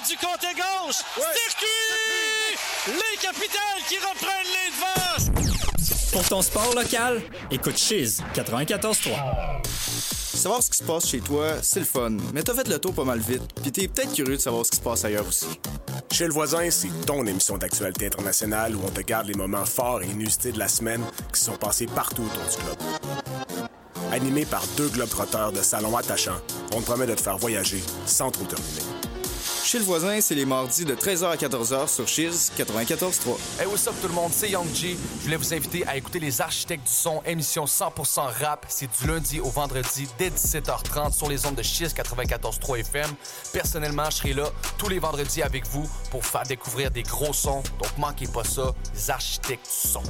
du côté gauche. Circuit! Les Capitales qui reprennent les devants. Pour ton sport local, écoute Chiz 94.3. Savoir ce qui se passe chez toi, c'est le fun, mais t'as fait le tour pas mal vite, pis t'es peut-être curieux de savoir ce qui se passe ailleurs aussi. Chez le voisin, c'est ton émission d'actualité internationale où on te garde les moments forts et inusités de la semaine qui se sont passés partout autour du globe. Animé par deux globetrotteurs de salon attachants, on te promet de te faire voyager sans trop te ruiner. Chez le voisin, c'est les mardis de 13h à 14h sur Chiz 94.3. Hey, what's up tout le monde, c'est Young G. Je voulais vous inviter à écouter Les Architectes du Son, émission 100% rap. C'est du lundi au vendredi dès 17h30 sur les ondes de Chiz 94.3 FM. Personnellement, je serai là tous les vendredis avec vous pour faire découvrir des gros sons. Donc manquez pas ça, Les Architectes du Son.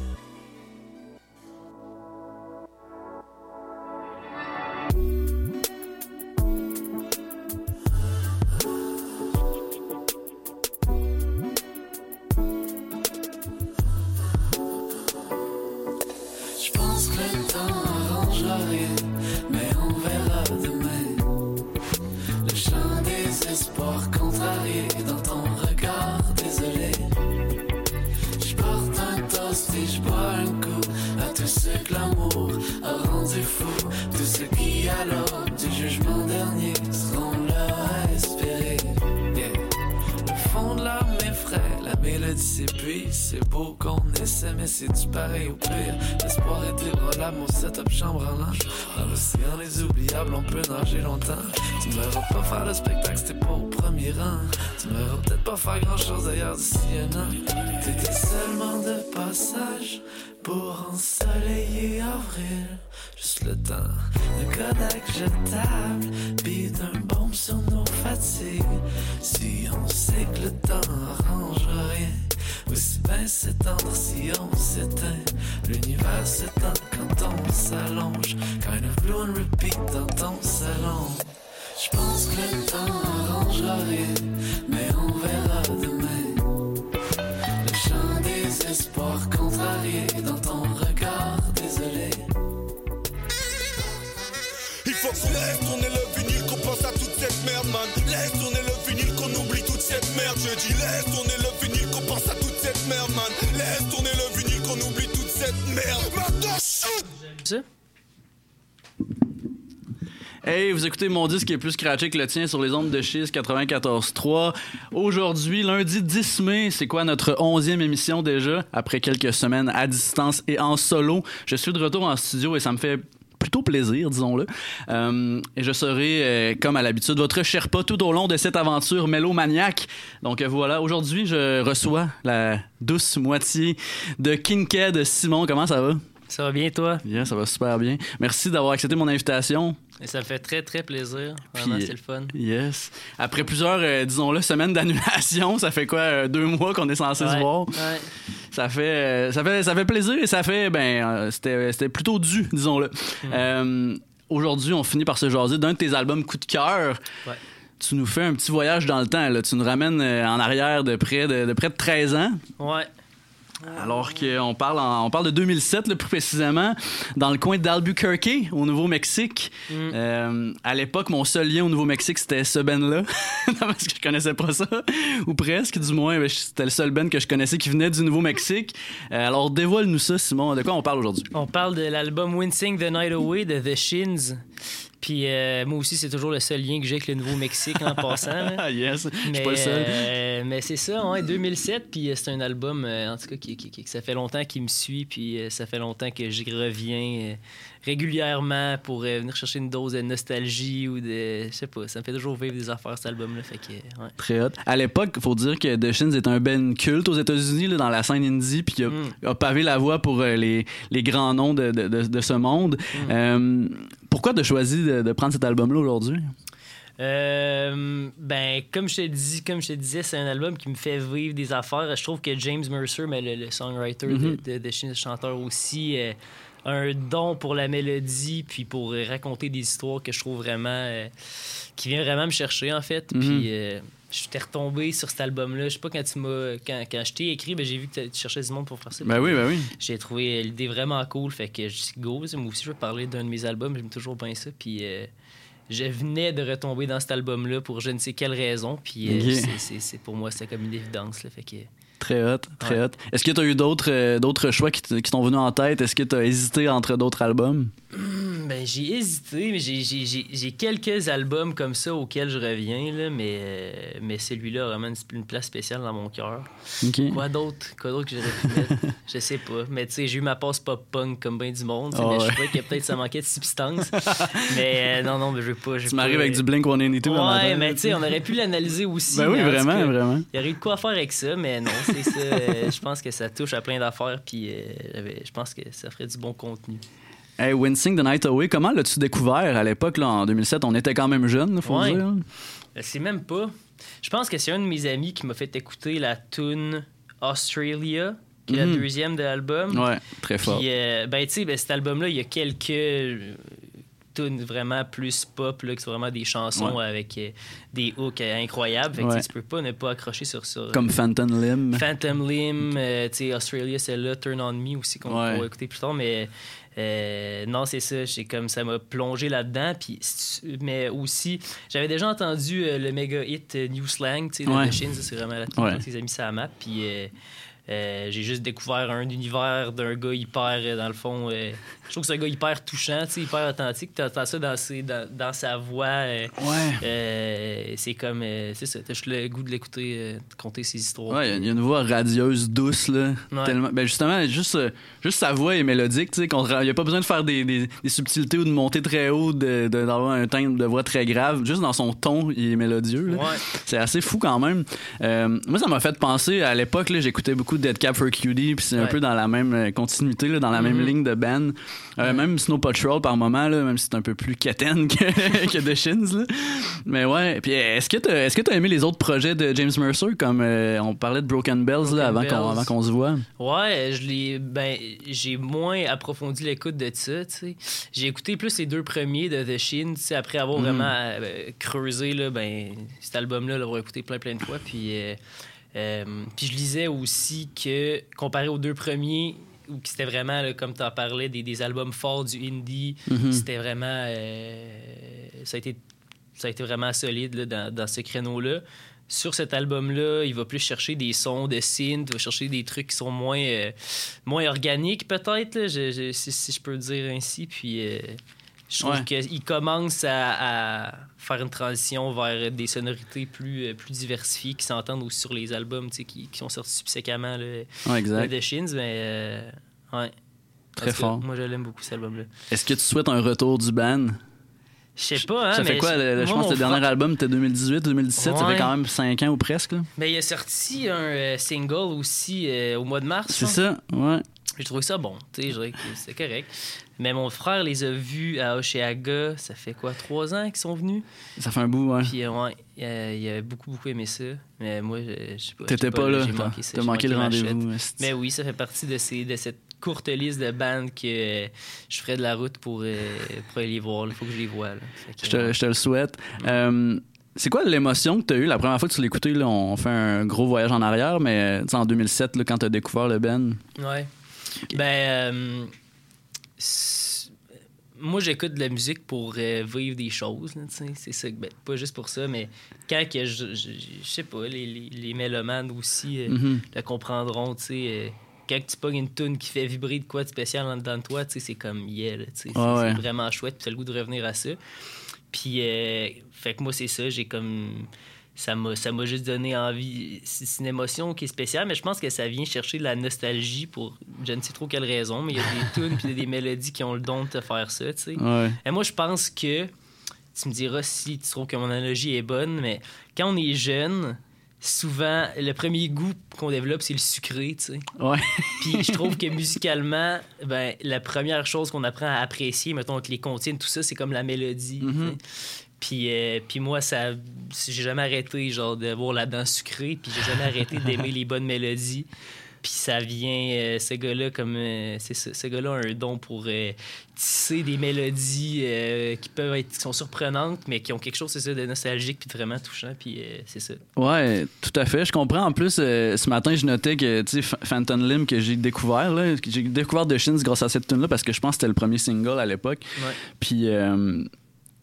Mais on verra demain. Le chant des espoirs contrariés dans ton regard désolé. Je porte un toast et je bois un coup à tout ce que l'amour a rendu fou. Tous ceux qui à l'aube du jugement dernier seront là à espérer. Yeah. Le fond de l'âme m'effraie, la mélodie s'épuise. C'est beau qu'on essaie, mais c'est du pareil au pire. L'espoir est ébranlable, mon setup chambre en linge. Dans l'océan des oubliables, on peut nager longtemps. Tu me verras pas faire le spectacle, c'était pas au premier rang. Tu me verras peut-être pas faire grand-chose d'ailleurs d'ici un an. T'étais seulement de passage pour ensoleiller avril. Juste le temps d'un Kodak jetable, pis d'un bombe sur nos fatigues. Si on sait que le temps arrange rien, aussi bien s'étendre si on s'éteint. L'univers s'étend quand on s'allonge. Kind of blue and repeat dans ton salon. J'pense que le temps arrangera rien, mais on verra demain. Le chant des espoirs contrariés dans ton regard désolé. Il faut qu'on laisse tourner le vinyle, qu'on pense à toute cette merde, man. Laisse tourner le vinyle, qu'on oublie toute cette merde. Je dis laisse tourner le vinyle, qu'on pense à toute cette merde, man. Laisse tourner le vinyle, qu'on oublie toute cette merde. Maintenant, shoot! Hey, vous écoutez mon disque qui est plus scratché que le tien sur les ondes de Chiz 94.3. Aujourd'hui, lundi 10 mai, c'est quoi notre 11e émission déjà, après quelques semaines à distance et en solo. Je suis de retour en studio et ça me fait plutôt plaisir, disons-le. Et je serai, comme à l'habitude, votre Sherpa tout au long de cette aventure mélomaniaque. Donc voilà, aujourd'hui, je reçois la douce moitié de Kinked. Simon, comment ça va? Ça va bien, toi? Bien, ça va super bien. Merci d'avoir accepté mon invitation. Et ça me fait très, très plaisir. Vraiment, c'est le fun. Yes. Après plusieurs, disons-le, semaines d'annulation, ça fait quoi, 2 mois qu'on est censé se voir? Ouais. Ça fait plaisir et ça fait, c'était plutôt dû, disons-le. Aujourd'hui, on finit par se jaser d'un de tes albums coup de cœur. Ouais. Tu nous fais un petit voyage dans le temps, là. Tu nous ramènes en arrière de près de 13 ans. Ouais. Alors qu'on parle de 2007, là, plus précisément, dans le coin d'Albuquerque, au Nouveau-Mexique. À l'époque, mon seul lien au Nouveau-Mexique, c'était ce band-là, parce que je connaissais pas ça, ou presque, du moins. C'était le seul band que je connaissais qui venait du Nouveau-Mexique. Alors, dévoile-nous ça, Simon. De quoi on parle aujourd'hui? On parle de l'album Wincing the Night Away de The Shins. Puis moi aussi, c'est toujours le seul lien que j'ai avec le Nouveau-Mexique en passant. Ah yes, je suis pas le seul. Mais c'est ça, ouais, 2007, puis c'est un album, en tout cas, qui ça fait longtemps qu'il me suit, puis ça fait longtemps que j'y reviens régulièrement pour venir chercher une dose de nostalgie ou de... Je sais pas, ça me fait toujours vivre des affaires, cet album-là, fait que... Ouais. Très hot. À l'époque, il faut dire que The Shins est un band culte aux États-Unis, là, dans la scène indie, puis il a pavé la voie pour les grands noms de ce monde. Pourquoi tu as choisi de prendre cet album-là aujourd'hui? Comme je te disais, c'est un album qui me fait vivre des affaires. Je trouve que James Mercer, mais le songwriter de Shins, chanteur aussi, a un don pour la mélodie puis pour raconter des histoires que je trouve vraiment qui vient vraiment me chercher, en fait. Puis je t'ai retombé sur cet album-là. Je sais pas, quand je t'ai écrit, j'ai vu que tu cherchais du monde pour faire ça. Ben oui. J'ai trouvé l'idée vraiment cool. Fait que je dis go. Moi aussi, je veux parler d'un de mes albums. J'aime toujours bien ça. Puis je venais de retomber dans cet album-là pour je ne sais quelle raison. Puis c'est pour moi, c'était comme une évidence. Là, fait que... Très hot, très hot. Est-ce que tu as eu d'autres choix qui t'ont venus en tête? Est-ce que tu as hésité entre d'autres albums? Ben, j'ai hésité, mais j'ai quelques albums comme ça auxquels je reviens, là, mais celui-là a vraiment une place spéciale dans mon cœur. Okay. Quoi d'autre que j'aurais pu mettre? Je sais pas. Mais tu sais, j'ai eu ma passe pop-punk comme bien du monde, mais je trouvais que peut-être ça manquait de substance. Mais non, mais je veux pas. Tu m'arrives avec du Blink-182 en attendant. Ouais, mais tu sais, on aurait pu l'analyser aussi. Ben oui, vraiment. Il y aurait eu de quoi faire avec ça, mais non, c'est ça. Je pense que ça touche à plein d'affaires, puis je pense que ça ferait du bon contenu. Hey, Wincing the Night Away, comment l'as-tu découvert à l'époque, là, en 2007? On était quand même jeunes, faut dire. C'est même pas. Je pense que c'est un de mes amis qui m'a fait écouter la tune Australia, qui est la deuxième de l'album. Ouais, très fort. Puis, tu sais, cet album-là, il y a quelques tunes vraiment plus pop, là, qui sont vraiment des chansons avec des hooks incroyables. Fait que tu peux pas ne pas accrocher sur ça. Comme Phantom Limb. Phantom Limb, tu sais, Australia, celle-là, Turn On Me aussi, qu'on va écouter plus tard, mais... non, c'est ça, ça m'a plongé là-dedans, puis mais aussi j'avais déjà entendu le méga hit New Slang, tu sais, de The Shins, c'est vraiment la tune qu'ils ont mis ça à la map, puis j'ai juste découvert un univers d'un gars hyper, dans le fond, je trouve que c'est un gars hyper touchant, tu sais, hyper authentique. T'entends ça dans sa voix. C'est comme... c'est ça, t'as juste le goût de l'écouter, de conter ses histoires. Ouais, il y a une voix radieuse, douce, là. Ouais. Tellement... Ben justement, juste sa voix est mélodique, tu sais. Il n'y a pas besoin de faire des subtilités ou de monter très haut, d'avoir un timbre de voix très grave. Juste dans son ton, il est mélodieux, là. Ouais. C'est assez fou quand même. Moi, ça m'a fait penser, à l'époque, là, j'écoutais beaucoup Dead Cab for Cutie, puis c'est un peu dans la même continuité, là, dans la même ligne de band. Même Snow Patrol par moment, là, même si c'est un peu plus quétaine que The Shins. Là. Mais ouais. Puis est-ce que t'as aimé les autres projets de James Mercer, comme on parlait de Broken Bells là, avant qu'on se voit? Ouais, j'ai moins approfondi l'écoute de ça. T'sais. J'ai écouté plus les deux premiers de The Shins, après avoir vraiment creusé là, cet album-là, l'avoir écouté plein de fois. Puis je lisais aussi que, comparé aux deux premiers, où c'était vraiment, là, comme tu en parlais, des albums forts du indie, c'était vraiment... ça a été vraiment solide là, dans ce créneau-là. Sur cet album-là, il va plus chercher des sons de synth, il va chercher des trucs qui sont moins organiques, peut-être, là, si je peux le dire ainsi. Puis je trouve qu'il commence à faire une transition vers des sonorités plus diversifiées qui s'entendent aussi sur les albums qui sont sortis subséquemment de Shins. Mais très fort. Moi, je l'aime beaucoup, cet album-là. Est-ce que tu souhaites un retour du band? Je sais pas, hein. Ça fait quoi? Je pense que le dernier album était 2018-2017. Ça fait quand même 5 ans ou presque. Là. Mais il a sorti un single aussi au mois de mars. C'est ça, ouais. J'ai trouvé ça bon, tu sais, je dirais que c'est correct. Mais mon frère les a vus à Oshéaga, ça fait quoi, 3 ans qu'ils sont venus? Ça fait un bout, ouais. Puis il a beaucoup aimé ça. Mais moi, je sais pas. T'étais pas là, t'as manqué le rendez-vous. Mais oui, ça fait partie de cette courte liste de bandes que je ferais de la route pour aller les voir. Il faut que je les voie. Là. Je te le souhaite. C'est quoi l'émotion que tu as eue la première fois que tu l'as écouté? Là, on fait un gros voyage en arrière, mais en 2007, là, quand tu as découvert le band. Ouais. Moi, j'écoute de la musique pour vivre des choses. Là, c'est ça. Pas juste pour ça, mais quand que je sais pas, les mélomanes aussi le comprendront. Quand tu pognes une toune qui fait vibrer de quoi de spécial en dedans de toi, c'est comme c'est vraiment chouette, puis t'as le goût de revenir à ça. Puis, fait que moi, c'est ça, j'ai comme... Ça m'a juste donné envie. C'est une émotion qui est spéciale, mais je pense que ça vient chercher de la nostalgie pour je ne sais trop quelle raison, mais il y a des tunes puis des mélodies qui ont le don de te faire ça, tu sais. Ouais. Et moi, je pense que... Tu me diras si tu trouves que mon analogie est bonne, mais quand on est jeune... Souvent, le premier goût qu'on développe, c'est le sucré, tu sais. Ouais. Puis je trouve que musicalement, la première chose qu'on apprend à apprécier, mettons, avec les comptines, tout ça, c'est comme la mélodie. Puis moi, j'ai jamais arrêté, genre, d'avoir la dent sucrée, puis j'ai jamais arrêté d'aimer les bonnes mélodies. Puis ça vient, ce gars-là, comme... ce gars-là a un don pour tisser des mélodies qui sont surprenantes, mais qui ont quelque chose, c'est ça, de nostalgique puis de vraiment touchant, puis c'est ça. Ouais, tout à fait. Je comprends. En plus, ce matin, je notais que, tu sais, Phantom Limb, que j'ai découvert, là, j'ai découvert The Shins grâce à cette tune-là, parce que je pense que c'était le premier single à l'époque. Ouais. Puis...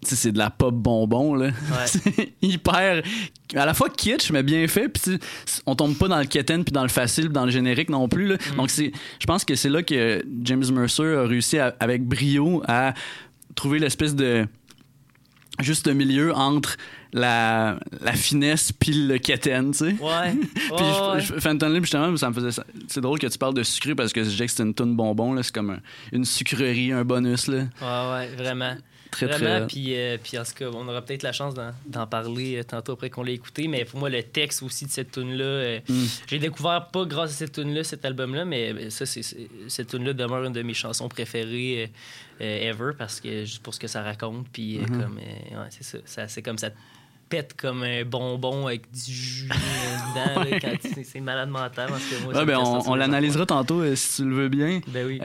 c'est de la pop bonbon, là. Ouais. C'est hyper... À la fois kitsch, mais bien fait. Puis on tombe pas dans le quétaine puis dans le facile puis dans le générique non plus, là. Donc, je pense que c'est là que James Mercer a réussi avec brio à trouver l'espèce de juste milieu entre la finesse puis le quétaine, tu sais. Ouais. Puis Fentanyl, justement, ça me faisait ça. C'est drôle que tu parles de sucré parce que je disais que c'était une toune bonbon, là. C'est comme une sucrerie, un bonus, là. Ouais, vraiment. Très, vraiment, très... puis en tout cas, on aura peut-être la chance d'en parler tantôt après qu'on l'ait écouté, mais pour moi, le texte aussi de cette tune-là, j'ai découvert pas grâce à cette tune-là, cet album-là, mais ça, cette tune-là demeure une de mes chansons préférées ever, parce que juste pour ce que ça raconte, puis comme, ouais, c'est ça, c'est comme ça pète comme un bonbon avec du jus dedans, là, quand c'est malade mental, parce que moi, ouais, on l'analysera tantôt, si tu le veux bien. Ben oui.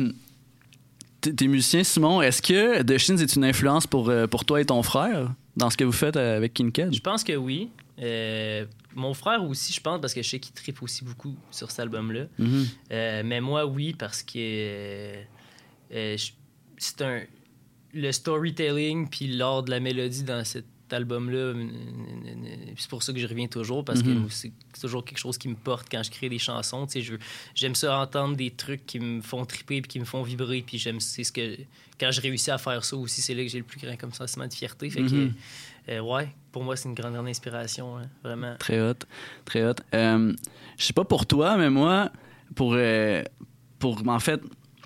T'es musicien, Simon. Est-ce que The Shins est une influence pour toi et ton frère dans ce que vous faites avec Kinked? Je pense que oui. Mon frère aussi, je pense, parce que je sais qu'il trippe aussi beaucoup sur cet album-là. Mais moi, oui, parce que c'est le storytelling puis l'art de la mélodie dans cet album-là, c'est pour ça que je reviens toujours, parce que c'est toujours quelque chose qui me porte quand je crée des chansons. J'aime ça entendre des trucs qui me font triper puis qui me font vibrer, puis quand je réussis à faire ça aussi, c'est là que j'ai le plus grand comme sentiment de fierté. Fait que, ouais, pour moi, c'est une grande inspiration, hein, vraiment. Très hot, très hot. Je sais pas pour toi, mais moi, pour en fait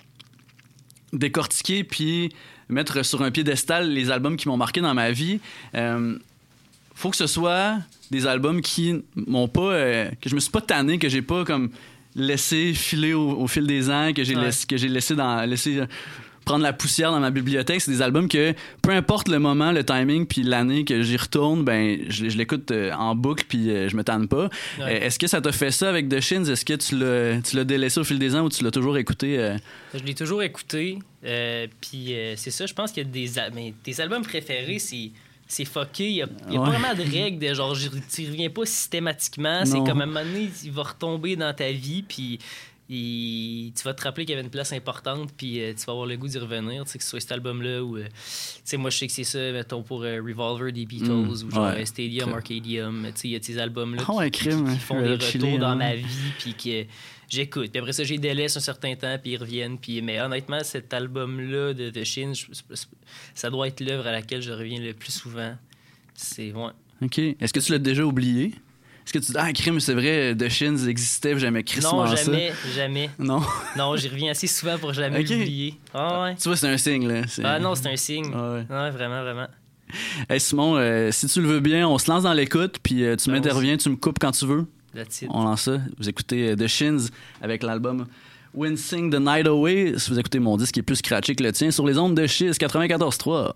décortiquer puis mettre sur un piédestal les albums qui m'ont marqué dans ma vie, faut que ce soit des albums qui m'ont pas que je me suis pas tanné, que j'ai pas comme laissé filer au fil des ans, que j'ai laissé prendre la poussière dans ma bibliothèque. C'est des albums que peu importe le moment, le timing puis l'année que j'y retourne, ben je l'écoute en boucle puis je me tanne pas. Est-ce que ça t'a fait ça avec The Shins? Est-ce que tu l'as délaissé au fil des ans ou tu l'as toujours écouté? Je l'ai toujours écouté. Puis c'est ça, je pense qu'il y a tes albums préférés, c'est fucké. Il y a pas vraiment de règles de genre, tu reviens pas systématiquement. C'est comme à un moment donné, il va retomber dans ta vie, puis tu vas te rappeler qu'il y avait une place importante, puis tu vas avoir le goût d'y revenir, que ce soit cet album-là ou moi je sais que c'est ça, mettons pour Revolver des Beatles ou genre Stadium, Arcadium, il y a ces albums-là qui font des retours dans ma vie, puis que j'écoute, puis après ça j'ai délaisse un certain temps, puis ils reviennent, mais honnêtement cet album-là de The Shins, ça doit être l'œuvre à laquelle je reviens le plus souvent. C'est OK. Est-ce que tu l'as déjà oublié? Est-ce que tu dis, crime, c'est vrai, The Shins existait, j'aimais crissement ça? Non, jamais. Non? Non, j'y reviens assez souvent pour jamais l'oublier. Ah ouais. Tu vois, c'est un signe, là. Non, c'est un signe. Ouais, vraiment, vraiment. Hey, Simon, si tu le veux bien, on se lance dans l'écoute, puis tu m'interviens, tu me coupes quand tu veux. That's it. On lance ça. Vous écoutez The Shins avec l'album When Sing the Night Away. Si vous écoutez mon disque qui est plus scratché que le tien, sur les ondes de Chiz 94.3.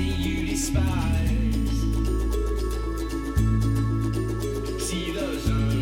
See those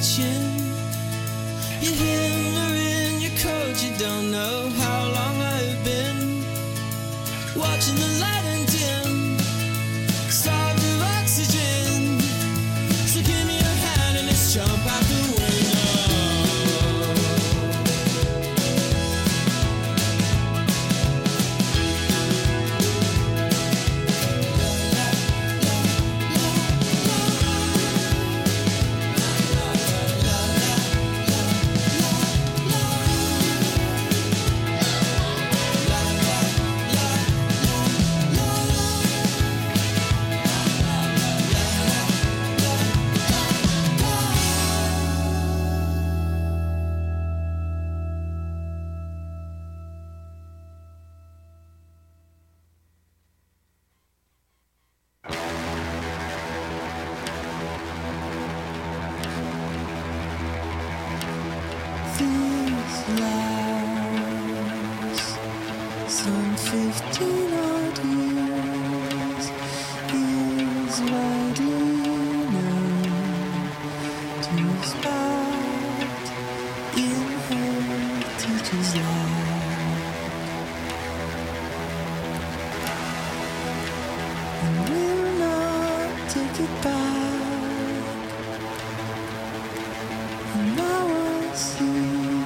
kitchen. You hammer in your coat, you don't know how long I've been watching the light and dim, starved of oxygen. So give me your hand and let's jump out the window. Some 15 odd years is widely known to spot in her teacher's life, and will not take it back. And now I see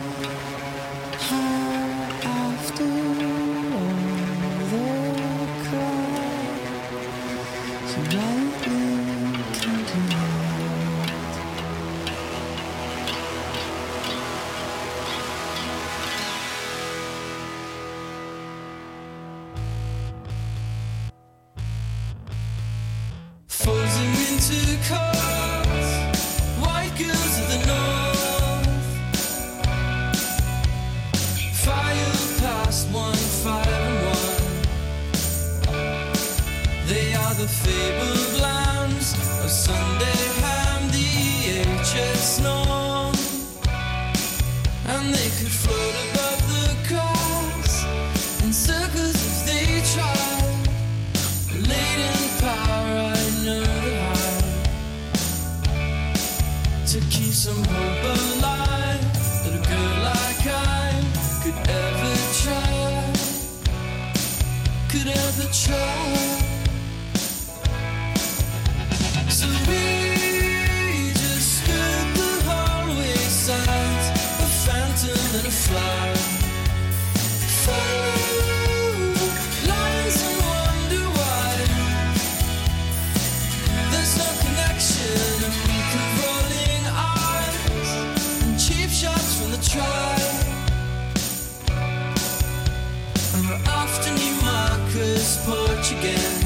how after frozen into cars, white girls of the north, file past 151. They are the fabled lambs of Sunday ham, the HS norm, and they could float above the cars in circles if they tried. Latent power, I know the hide, to keep some hope alive that a girl like I could ever try, could ever try. So we just skirt the hallway signs, a phantom and a fly. Follow lines and wonder why there's no connection. A week of rolling eyes and cheap shots from the tribe, and we're off to Newmarker's porch again.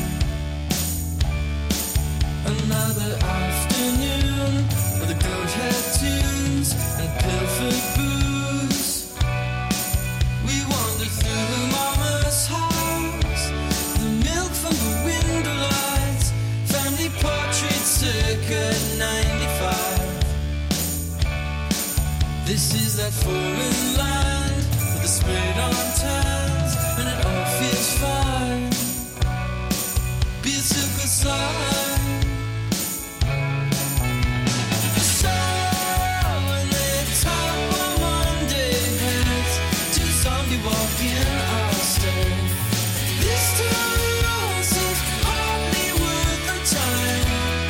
Another afternoon with the goat head tunes and pilfered booze. We wandered through Mama's house, the milk from the window lights, family portrait circa 95. This is that foreign land with the sprayed on tans, and it all feels fine. Be a silk slide. Walking, I'll stay. This town seems hardly worth the time,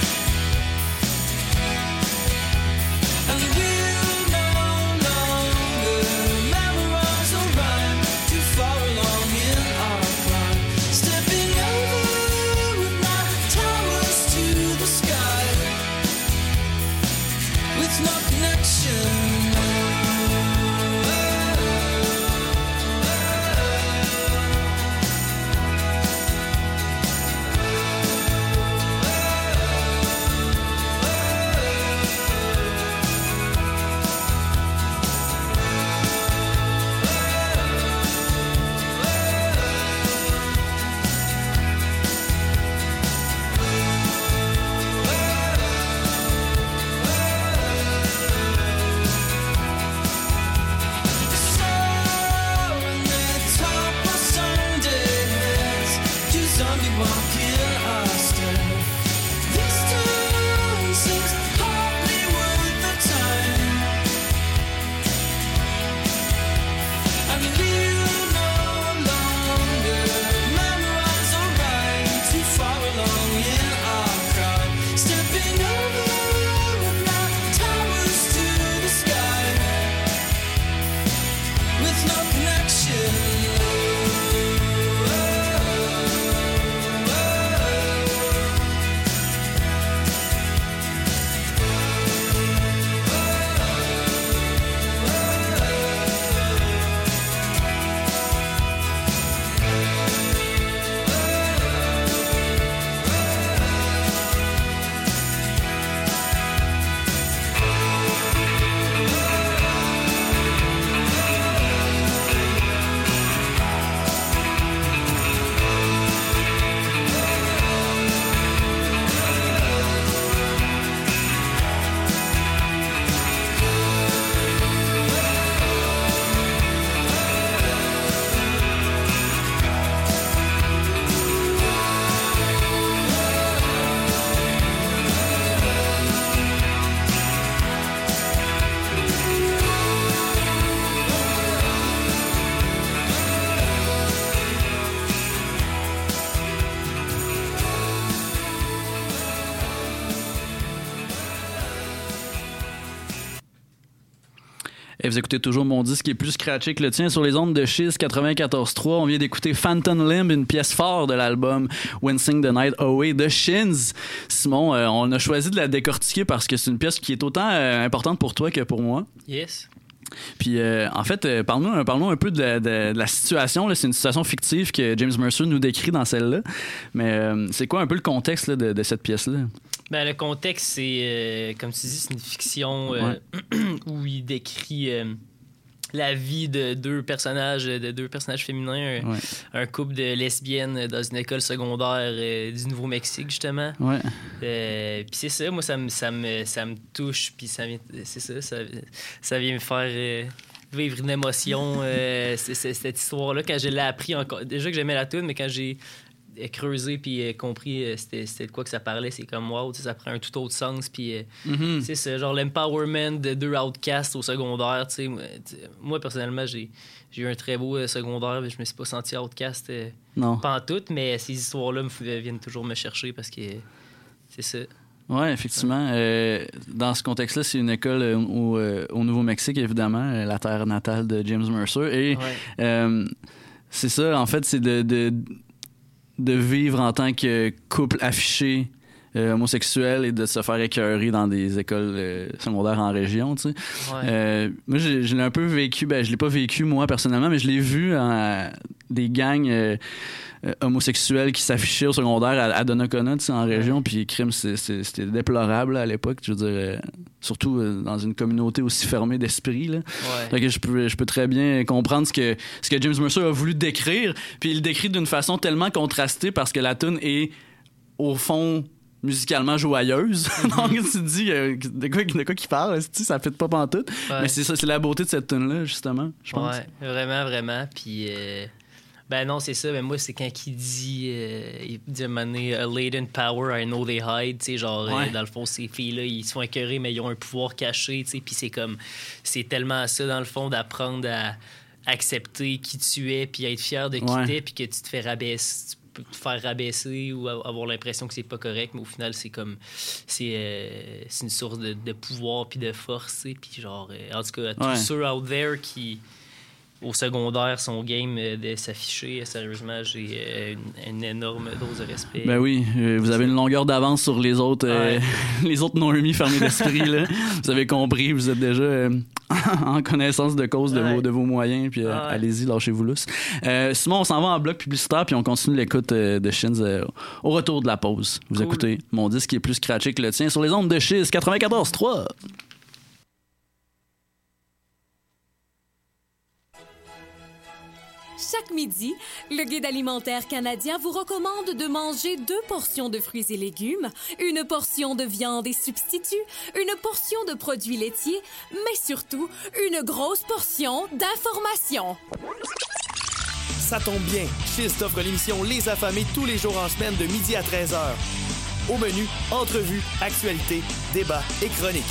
and we'll no longer memorize or rhyme too far along in our climb. Stepping over with my towers to the sky, with no connection. Et vous écoutez toujours mon disque qui est plus scratché que le tien sur les ondes de Chiz 94.3. On vient d'écouter Phantom Limb, une pièce forte de l'album Wincing the Night Away de Shins. Simon, on a choisi de la décortiquer parce que c'est une pièce qui est autant importante pour toi que pour moi. Yes. Puis, en fait, parlons un peu de la situation. Là. C'est une situation fictive que James Mercer nous décrit dans celle-là. Mais c'est quoi un peu le contexte là, de cette pièce-là? Ben, le contexte, c'est, comme tu dis, c'est une fiction où il décrit la vie de deux personnages féminins, un couple de lesbiennes dans une école secondaire du Nouveau-Mexique, justement. Ouais. Puis c'est ça, moi, ça me touche, puis ça vient me faire vivre une émotion, cette histoire-là. Quand je l'ai appris, déjà que j'aimais la tune, mais quand j'ai creusé puis compris c'était de quoi que ça parlait, c'est comme wow, ça prend un tout autre sens, puis c'est genre l'empowerment de deux outcasts au secondaire. Moi personnellement j'ai eu un très beau secondaire, mais je me suis pas senti outcast pantoute, mais ces histoires-là viennent toujours me chercher parce que c'est ça. Oui, effectivement. Dans ce contexte-là, c'est une école au Nouveau-Mexique, évidemment, la terre natale de James Mercer. Et c'est ça, en fait, c'est de vivre en tant que couple affiché homosexuel et de se faire écœurer dans des écoles secondaires en région, tu sais. Moi, je l'ai un peu vécu, je l'ai pas vécu moi personnellement, mais je l'ai vu des gangs homosexuels qui s'affichaient au secondaire à Donnacona, tu sais, en région, puis crime, c'était déplorable là, à l'époque, je veux dire, surtout dans une communauté aussi fermée d'esprit, là. Donc je peux très bien comprendre ce que James Mercer a voulu décrire, puis il le décrit d'une façon tellement contrastée parce que la tune est au fond musicalement joyeuse. Donc tu te dis de quoi qu'il parle, ça fit pas pantoute. Mais c'est ça, c'est la beauté de cette tune là, justement, je pense. Vraiment, puis ben non, c'est ça. Mais moi, c'est quand il dit à un moment donné, a latent power, I know they hide. Tu sais, genre, dans le fond, ces filles-là, ils se font écœurer, mais ils ont un pouvoir caché. Tu sais, puis c'est tellement ça, dans le fond, d'apprendre à accepter qui tu es, puis être fier de qui t'es, puis que tu te fais rabaisser. Tu peux te faire rabaisser ou avoir l'impression que c'est pas correct, mais au final, c'est une source de pouvoir puis de force. Puis genre, en tout cas, tous ceux out there qui au secondaire, son game de s'afficher, sérieusement, j'ai une énorme dose de respect. Ben oui, vous avez une longueur d'avance sur les autres les autres non-remis fermés d'esprit, là. Vous avez compris, vous êtes déjà en connaissance de cause de vos moyens, puis allez-y, lâchez-vous lousse. Simon, on s'en va en bloc publicitaire, puis on continue l'écoute de Shins au retour de la pause. Vous écoutez mon disque qui est plus scratché que le tien sur les ondes de Chiz 94.3. Chaque midi, le Guide alimentaire canadien vous recommande de manger 2 portions de fruits et légumes, une portion de viande et substituts, une portion de produits laitiers, mais surtout une grosse portion d'informations. Ça tombe bien, Chiz t'offre l'émission Les Affamés tous les jours en semaine de midi à 13h. Au menu, entrevues, actualités, débats et chroniques.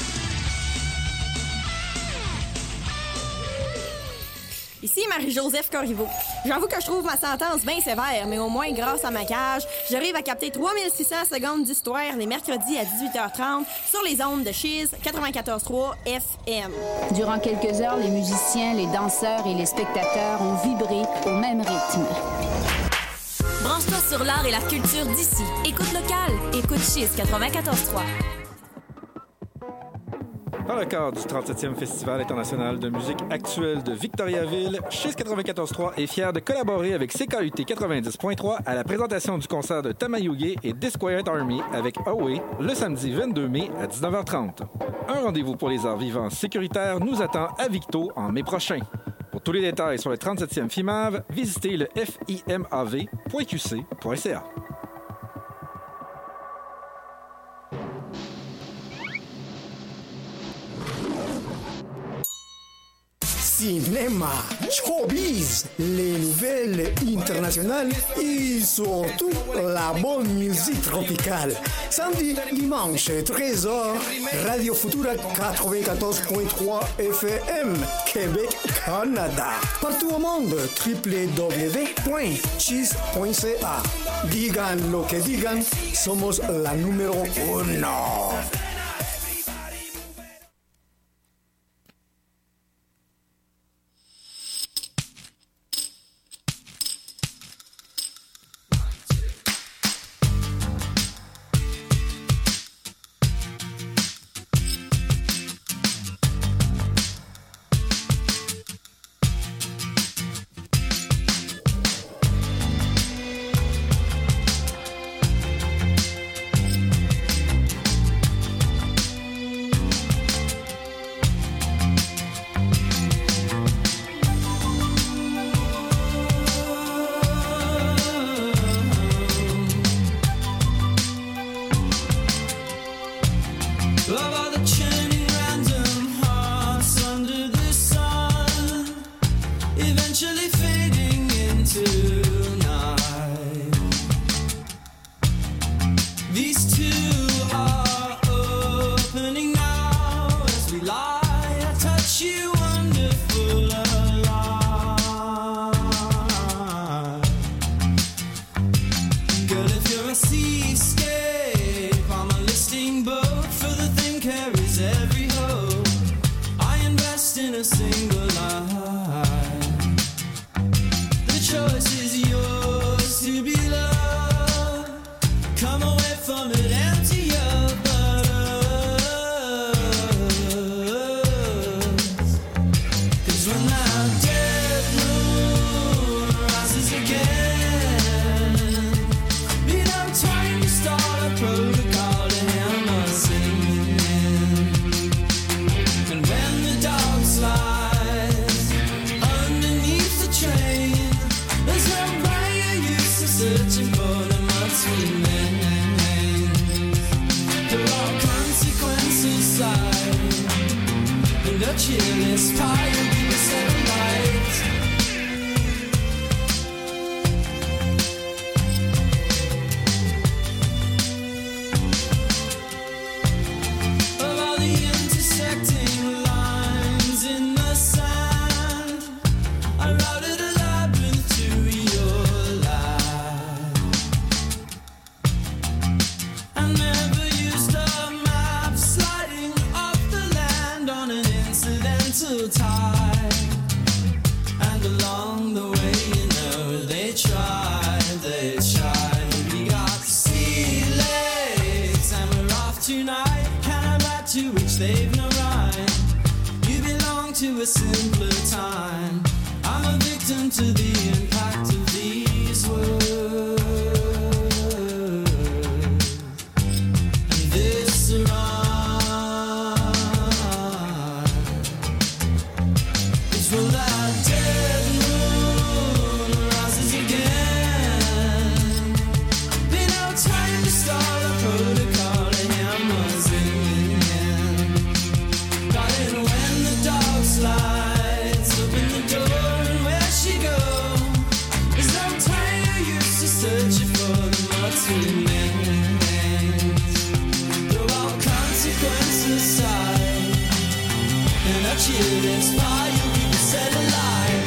Ici Marie-Joseph Corriveau. J'avoue que je trouve ma sentence bien sévère, mais au moins, grâce à ma cage, j'arrive à capter 3600 secondes d'histoire les mercredis à 18h30 sur les ondes de Chiz 94.3 FM. Durant quelques heures, les musiciens, les danseurs et les spectateurs ont vibré au même rythme. Branche-toi sur l'art et la culture d'ici. Écoute locale. Écoute Chiz 94.3. Dans le cadre du 37e Festival international de musique actuelle de Victoriaville, Chiz 94.3 est fier de collaborer avec CKUT 90.3 à la présentation du concert de Tamayuge et Disquiet Army avec Away le samedi 22 mai à 19h30. Un rendez-vous pour les arts vivants sécuritaires nous attend à Victo en mai prochain. Pour tous les détails sur le 37e FIMAV, visitez le fimav.qc.ca. Cinéma, showbiz, les nouvelles internationales et surtout la bonne musique tropicale. Samedi, dimanche, 13h, Radio Futura 94.3 FM, Québec, Canada. Partout au monde, www.chiz.ca. Digan lo que digan, somos la número 1. And a cheerless pie will be the sunlight. Of all the intersecting lines in the sand, I routed a labyrinth to your life. I never used a map sliding off the land on an incidental tide. And along the way, you know, they tried. We got sea legs and we're off tonight. Cannonball to which they've no rhyme. You belong to a simpler time. I'm a victim to the impact of these words. And this rhyme is from that dead moon rises again. Be no time to start a protocol, the hammers in hand. Darling, when the dog slides, open the door and where she go? There's no time you're used to searching for the mud's remains. Throw all consequences aside, and a cheerless fire we can set alight.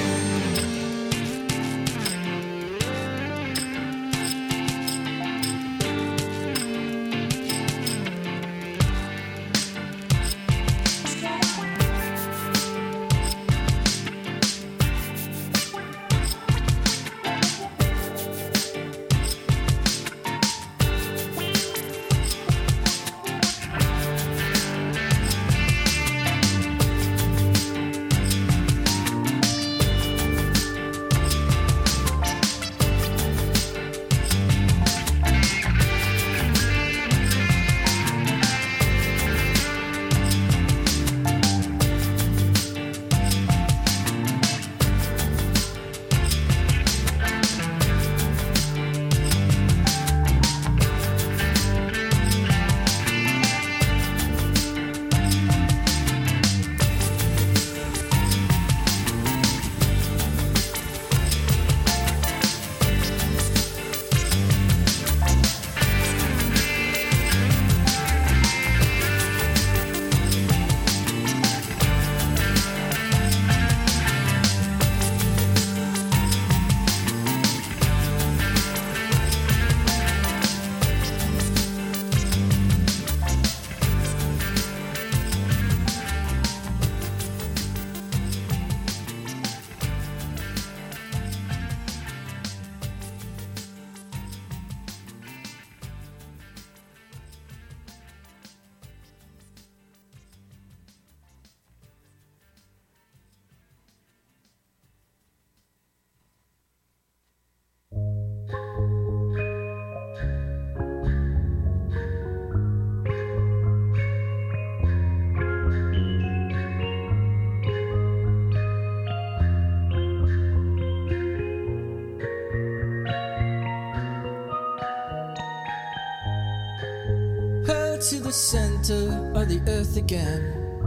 To the center of the earth again,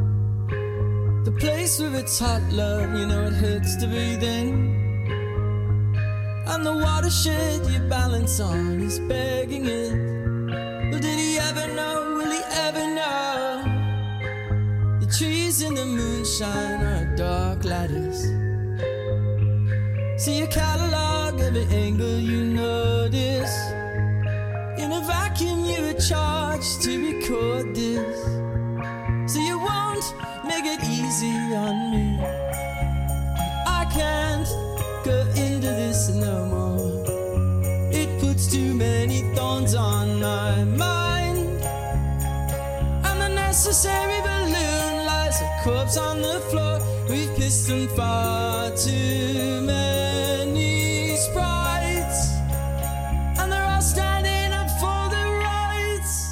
the place where it's hot, love, you know it hurts to breathe in. And the watershed you balance on is begging it. Well, did he ever know, will he ever know? The trees in the moonshine are dark ladders. See a catalog every angle you notice. In a vacuum you were charged to record this, so you won't make it easy on me. I can't go into this no more. It puts too many thorns on my mind. And the necessary balloon lies a corpse on the floor. We've kissed them far too many sprites, and they're all standing for the rights.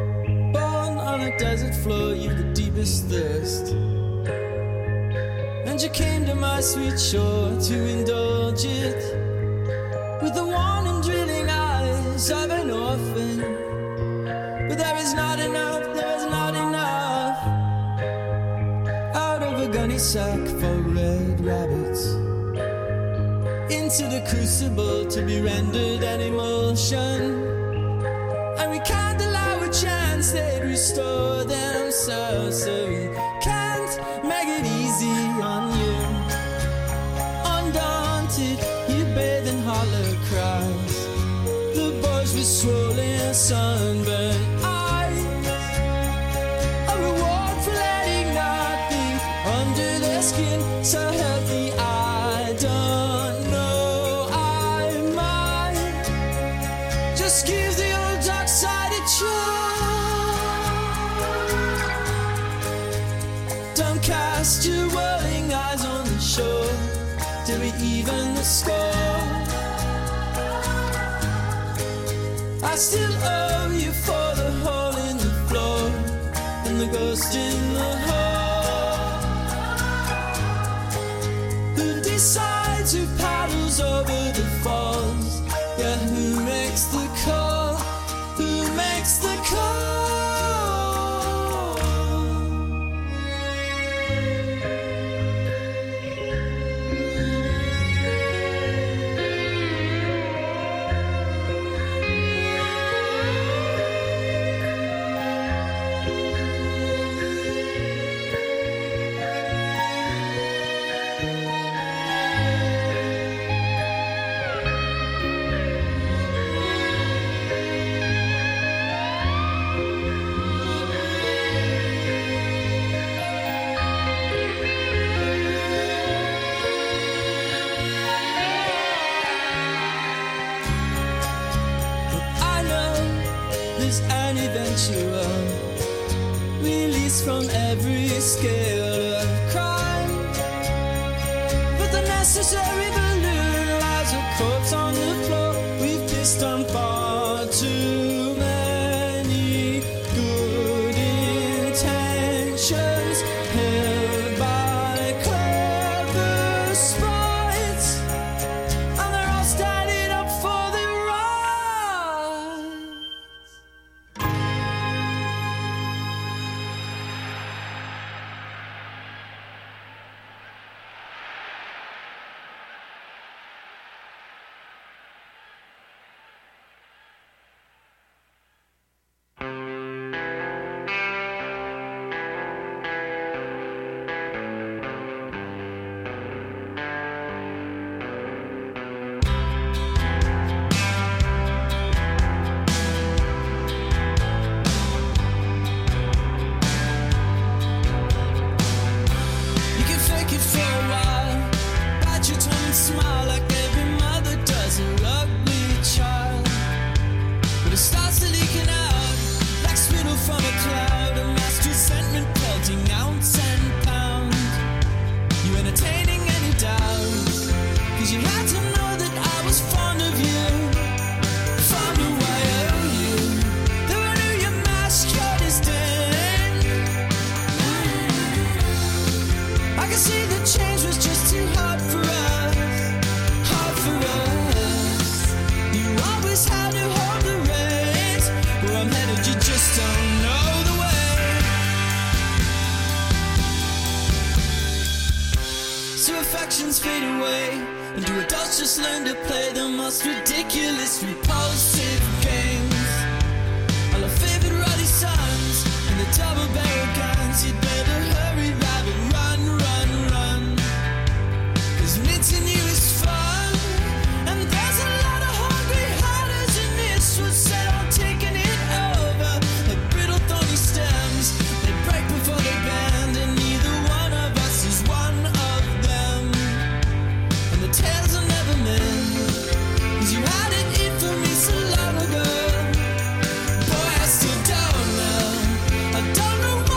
Born on a desert floor, you've the deepest thirst. And And you came to my sweet shore to indulge it with the warning, drilling eyes of an orphan. But there is not enough, there is not enough out of a gunny sack for red rabbits into the crucible to be rendered an emulsion. And we can't allow a chance they'd restore themselves, so we can't make it easy on you. Undaunted, you bathe in hollow cries, the boys with swollen sunburned eyes, a reward for letting nothing under their skin so healthy. I don't know, I might just give the old dark side a try. Don't cast your whirling eyes on the shore till we even the score. I still owe you for the hole in the floor and the ghost in the hole. Who decides who paddles over the falls? Yeah, who makes the call? Who makes the call? An eventual release from every scale of crime, but the necessary balloon lies a corpse on the floor. We've pissed on far too many good intentions, held by clever sprites, and they're all standing up for the smile like every mother does her ugly child. But it starts leaking out like spittle from a cloud, a mass resentment pelting ounce and pound. You entertaining any doubts? Cause you had to know that I was fond of you. Fond of why I owe you. Though I knew your mask, your disdain. I could see the change was just too hard for us. You always had to hold the reins. Where I'm headed, you just don't know the way. So affections fade away, and do adults just learn to play the most ridiculous, repulsive games? All our favorite ruddy sons and the double-barrel guns. You'd better hurry, rabbit, run, run, run. Cause meeting you is fun, and there's a lot of hungry hunters in this one set on taking it over. Like brittle thorny stems, they break before they bend, and neither one of us is one of them. And the tales will never mend, cause you had it in for me so long ago. Boy, I still don't know, I don't know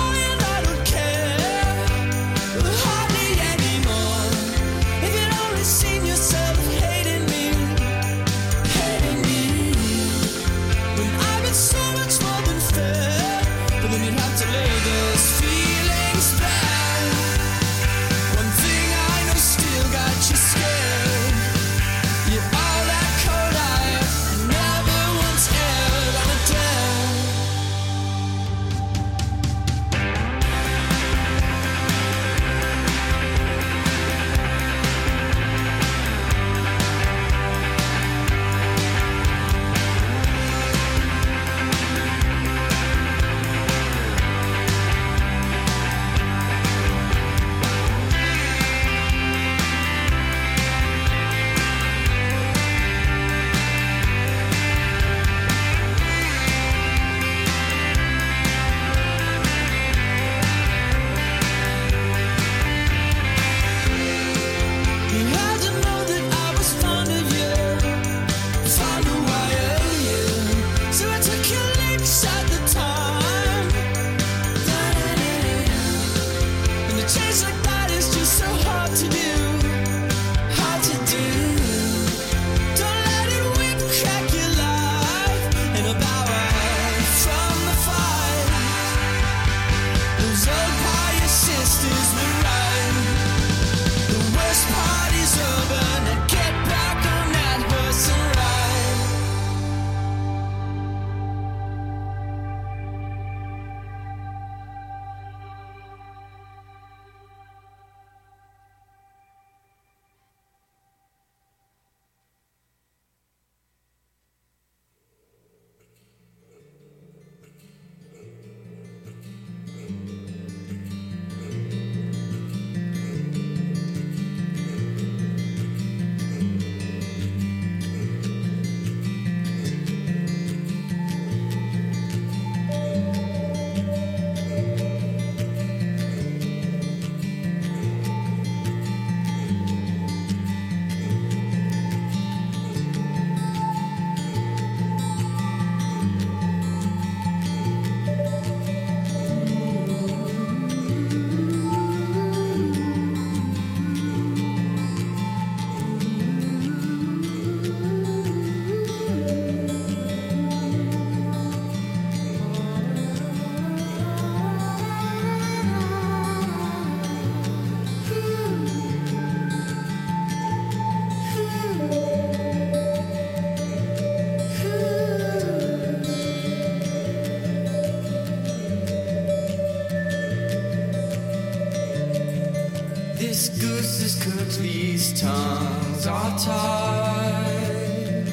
these tongues are tied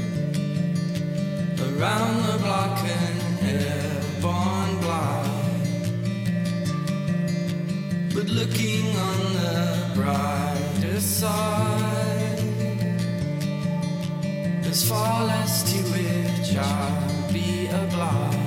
around the block and airborne blind. But looking on the brighter side, there's far less to which I'll be obliged.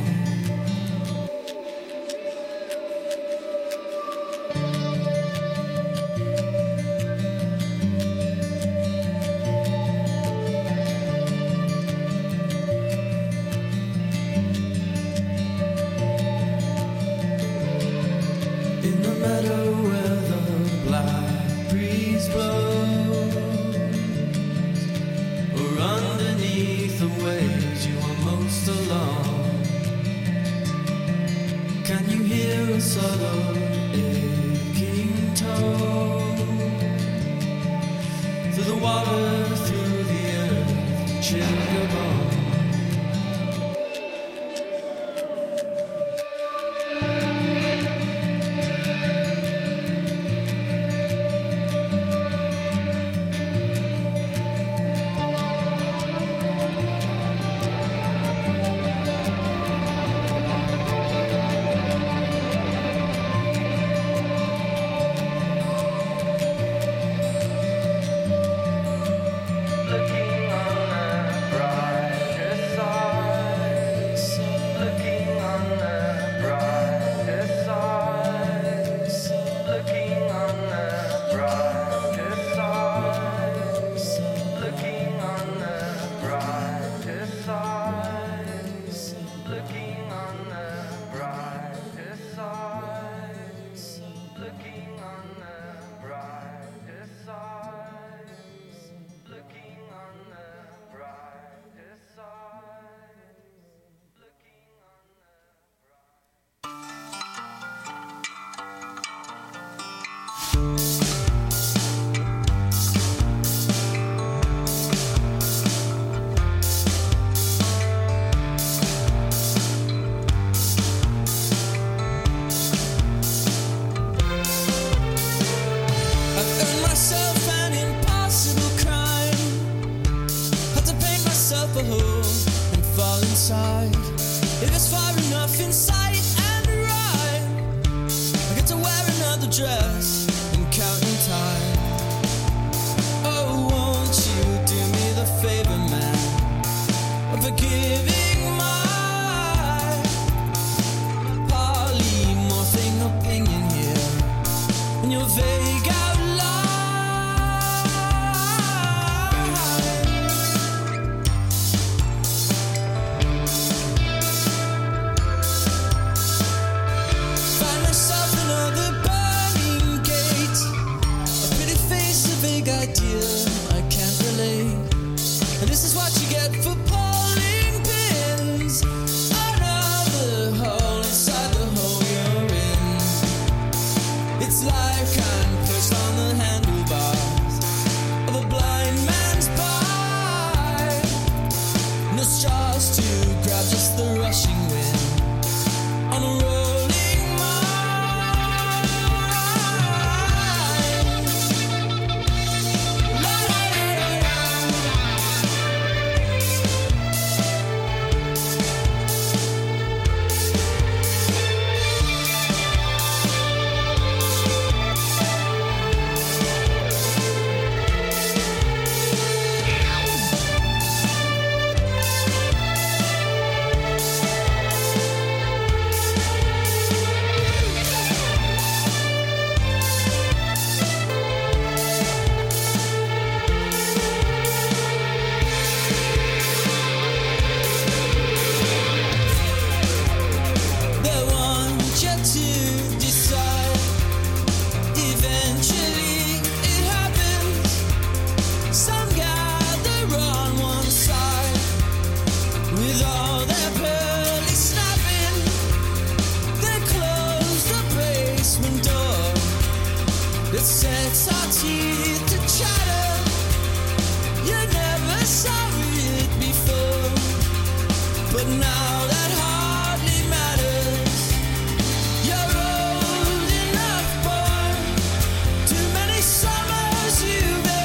You've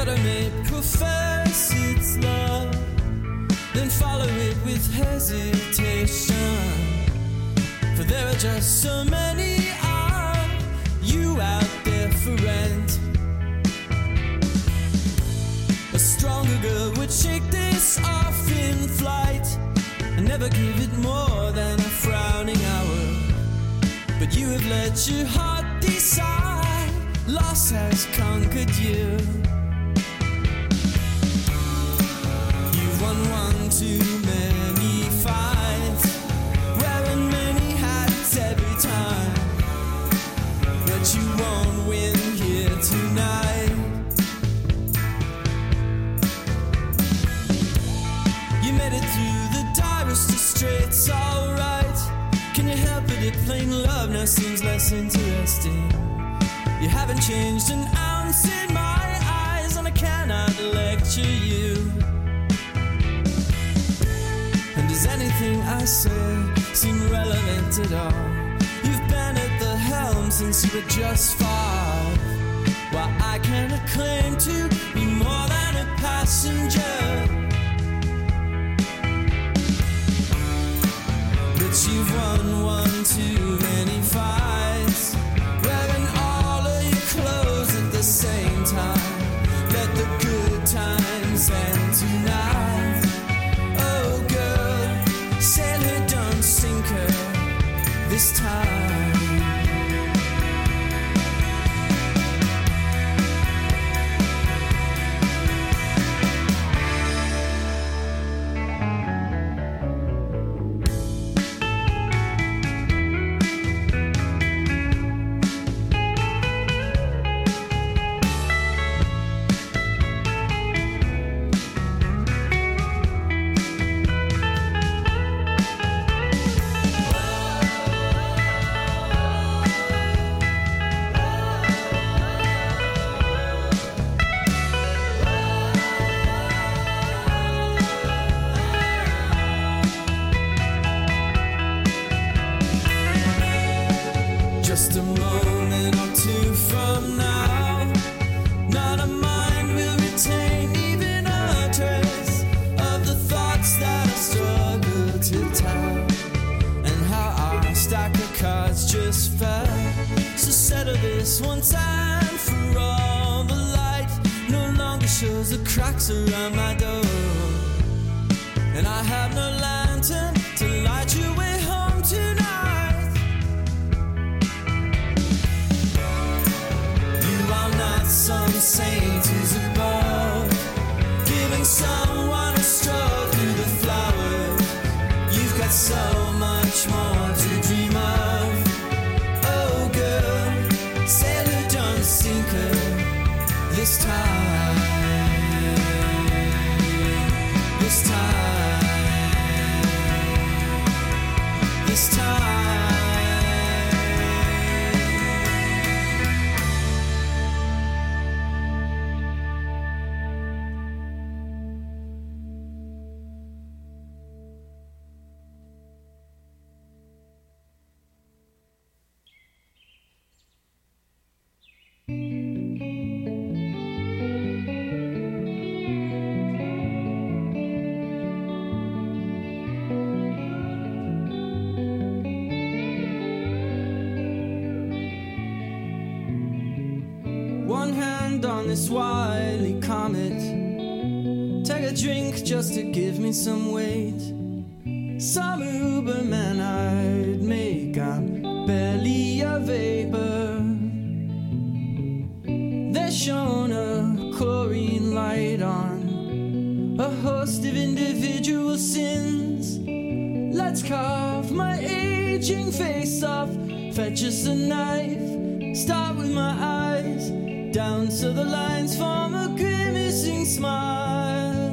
What I may profess its love, then follow it with hesitation. For there are just so many of you out there for rent. A stronger girl would shake this off in flight and never give it more than a frowning hour. But you have let your heart decide, loss has conquered you. You've won one too many fights, wearing many hats every time, but you won't win here tonight. You made it through the direst of straits, alright. Can you help it if plain love now seems less interesting? You haven't changed an ounce in my eyes, and I cannot lecture you. And does anything I say seem relevant at all? You've been at the helm since you were just 5, while I cannot claim to be more than a passenger. But you've won one too many fights, wearing all of your clothes at the same time. Let the good times end tonight. Oh girl, sail her, don't sink her this time. Just a moment or two from now, not a mind will retain even a trace of the thoughts that I struggle to tell, and how our stack of cards just fell. So settle this once and for all. The light no longer shows the cracks around my door, and I have no lantern to light your way home tonight. Some saint who's above, giving someone a stroll through the flowers. You've got so much more to dream of. Oh girl, sail her, don't sink her this time. This time. This time. One hand on this wily comet, take a drink just to give me some weight. Some Uberman I'd make, I'm barely a vapor. They're shown a chlorine light on a host of individual sins. Let's carve my aging face off, fetch us a knife, start with my eyes, down so the lines form a grimacing smile.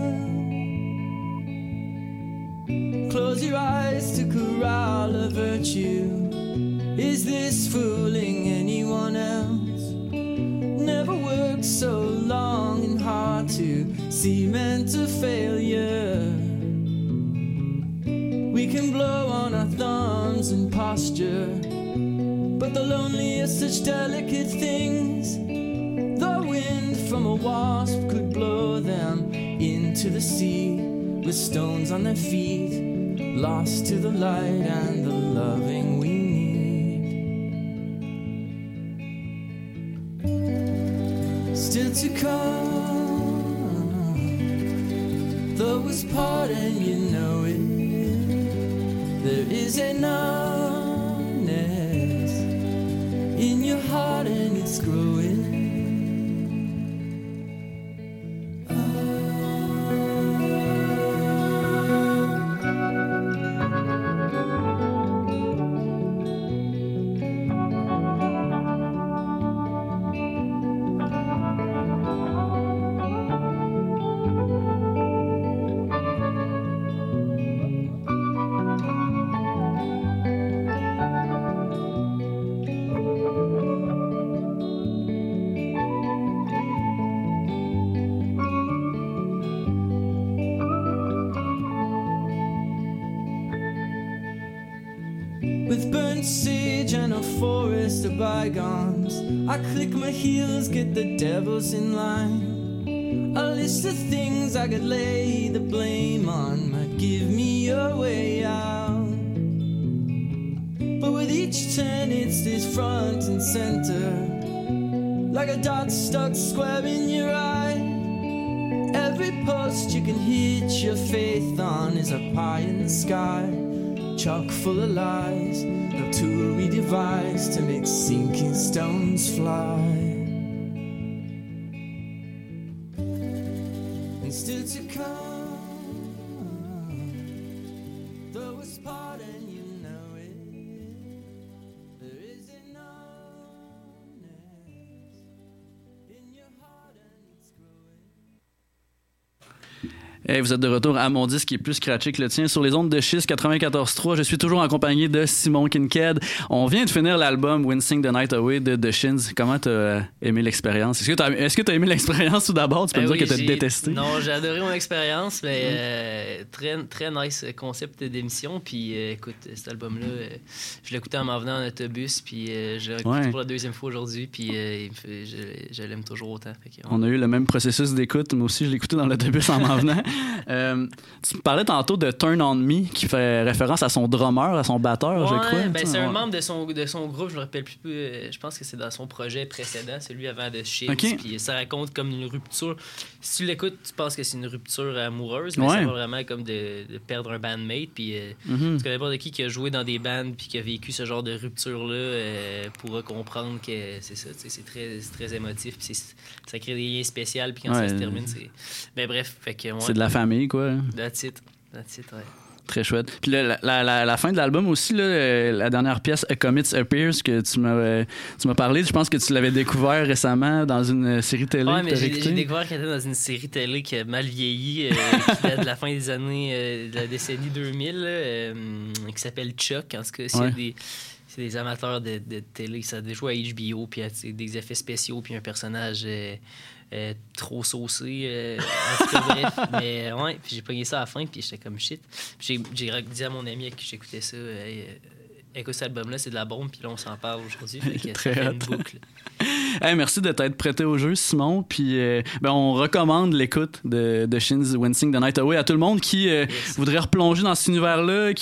Close your eyes to corral a virtue. Is this fooling anyone else? Never worked so long and hard to cement a failure. We can blow on our thumbs and posture, but the lonely are such delicate things. The wind from a wasp could blow them into the sea with stones on their feet, lost to the light and the loving we need. Still to come, though it's part and you know it, there is a numbness in your heart and it's growing. With burnt sage and a forest of bygones, I click my heels, get the devils in line. A list of things I could lay the blame on might give me a way out. But with each turn it stays front and center, like a dot stuck square in your eye. Every post you can hitch your faith on is a pie in the sky, chock full of lies, no tool we devise to make sinking stones fly. And still to come, though it's part and you know it, there is a numbness in your heart and it's growing. Hey, vous êtes de retour à mon disque qui est plus scratché que le tien sur les ondes de Chiz 94.3. Je suis toujours accompagné de Simon Kincaid. On vient de finir l'album Wincing the Night Away de The Shins. Comment t'as aimé l'expérience? Est-ce que t'as aimé l'expérience tout d'abord? Tu peux me dire que t'as détesté? Non, j'ai adoré mon expérience, mais très, très nice concept d'émission. Puis écoute, cet album-là, je l'ai écouté en m'en venant en autobus, puis je l'ai écouté pour la deuxième fois aujourd'hui, puis je l'aime toujours autant. On a eu le même processus d'écoute. Moi aussi, je l'ai écouté dans l'autobus en m'en venant. Tu me parlais tantôt de Turn On Me qui fait référence à son drummer, à son batteur, je crois. Ben, c'est un membre de son groupe, je me rappelle plus, je pense que c'est dans son projet précédent, celui avant de Shins. Okay. Puis ça raconte comme une rupture. Si tu l'écoutes, tu penses que c'est une rupture amoureuse, mais ça va vraiment comme de perdre un bandmate. Puis parce que n'importe qui a joué dans des bands puis qui a vécu ce genre de rupture-là pourra comprendre que c'est ça, c'est très émotif. Puis ça crée des liens spéciaux, puis quand ça se termine, c'est. Ben bref, fait que. C'est de la famille, quoi. That's it, ouais. Très chouette. Puis là, la fin de l'album aussi, là, la dernière pièce, A Comet Appears, que tu m'as parlé, je pense que tu l'avais découvert récemment dans une série télé. Ouais, mais j'ai découvert qu'elle était dans une série télé qui a mal vieilli, qui date de la fin des années, de la décennie 2000, qui s'appelle Chuck. En tout cas, c'est des amateurs de télé, ça a déjà joué à HBO, puis des effets spéciaux, puis un personnage trop saucé. En tout cas, bref. Mais ouais, puis j'ai pogné ça à la fin, puis j'étais comme shit. Puis j'ai dit à mon ami avec qui j'écoutais ça, écoute, cet album-là, c'est de la bombe, puis là, on s'en parle aujourd'hui. Fait que ça fait une boucle. Hey, merci de t'être prêté au jeu, Simon. Puis on recommande l'écoute de Shins Wincing the Night Away à tout le monde qui voudrait replonger dans cet univers-là,